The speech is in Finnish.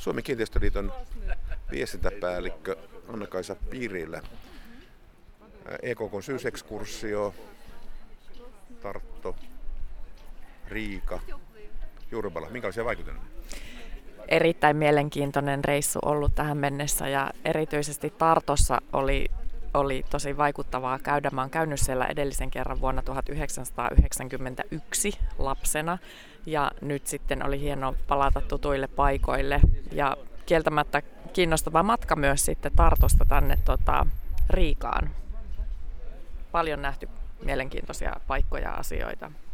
Suomen kiinteistöliiton viestintäpäällikkö Anna-Kaisa Pirilä. EKK:n syysekskursio, Tartto, Riika, Jurvala. Minkälaisia vaikutelmia? Erittäin mielenkiintoinen reissu ollut tähän mennessä ja erityisesti Tartossa oli tosi vaikuttavaa käydä. Mä oon käynyt siellä edellisen kerran vuonna 1991 lapsena ja nyt sitten oli hienoa palata tutuille paikoille ja kieltämättä kiinnostava matka myös sitten Tartosta tänne Riikaan. Paljon nähty mielenkiintoisia paikkoja ja asioita.